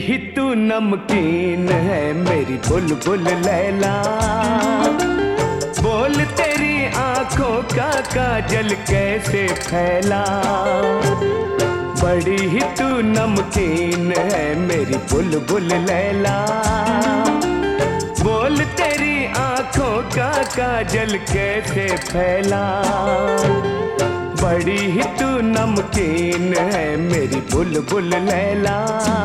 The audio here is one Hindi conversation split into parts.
ही तू नमकीन है मेरी बुलबुल लैला। बोल तेरी आंखों का काजल कैसे फैला। बड़ी ही तू नमकीन है मेरी बुलबुल लैला। बोल तेरी आंखों का काजल कैसे फैला। बड़ी ही तू नमकीन है मेरी बुलबुल लैला।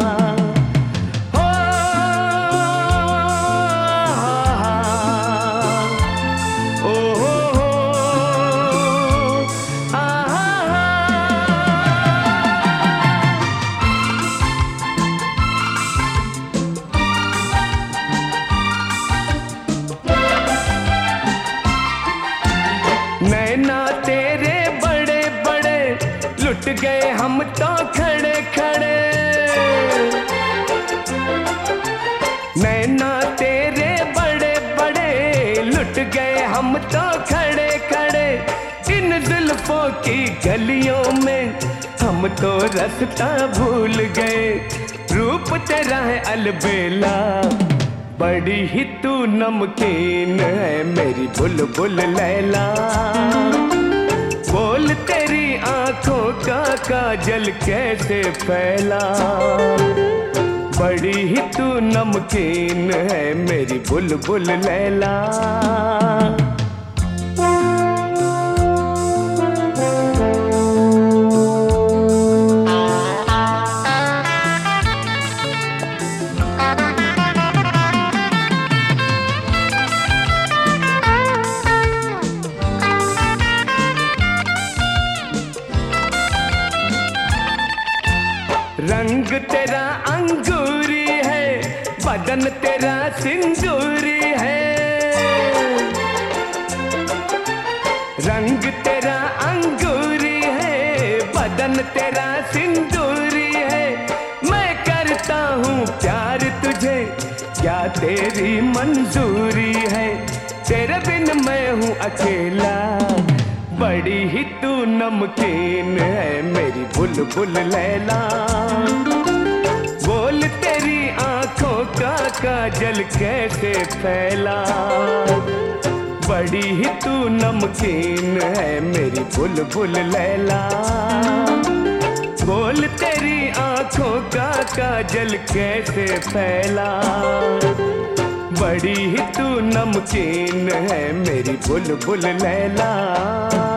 नैना तेरे बड़े बड़े लुट गए हम तो खड़े खड़े। नैना तेरे बड़े बड़े लुट गए हम तो खड़े खड़े। इन जुल्फों की गलियों में हम तो रास्ता भूल गए। रूप तेरा है अलबेला। बड़ी ही तू नमकीन है मेरी बुलबुल लैला। बोल तेरी आंखों का काजल कैसे फैला। बड़ी ही तू नमकीन है मेरी बुलबुल लैला। रंग तेरा अंगूरी है बदन तेरा सिंदूरी है। रंग तेरा अंगूरी है बदन तेरा सिंदूरी है। मैं करता हूँ प्यार तुझे क्या तेरी मंजूरी है। तेरे बिन मैं हूँ अकेला। बड़ी ही तू नमकीन है मेरी बुलबुल लैला। बोल तेरी आंखों का काजल कैसे फैला। बड़ी ही तू नमकीन है मेरी बुलबुल लैला। बोल तेरी आंखों का काजल कैसे फैला। बड़ी ही तू नमकीन है मेरी बुलबुल लैला।